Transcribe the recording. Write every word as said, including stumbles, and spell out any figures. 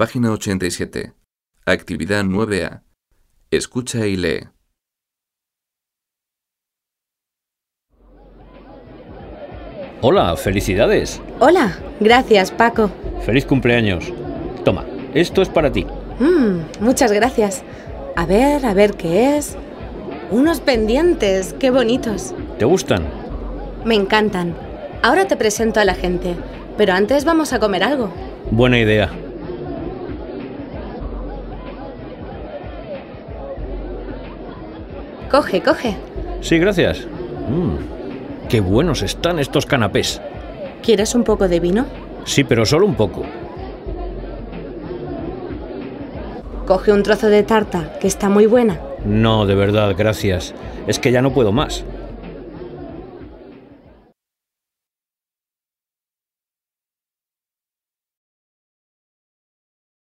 Página ochenta y siete. Actividad nueve A. Escucha y lee. Hola, felicidades. Hola, gracias, Paco. Feliz cumpleaños. Toma, esto es para ti. Mm, muchas gracias. A ver, a ver qué es. Unos pendientes, qué bonitos. ¿Te gustan? Me encantan. Ahora te presento a la gente, pero antes vamos a comer algo. Buena idea. Coge, coge. Sí, gracias. Mm, qué buenos están estos canapés. ¿Quieres un poco de vino? Sí, pero solo un poco. Coge un trozo de tarta, que está muy buena. No, de verdad, gracias. Es que ya no puedo más.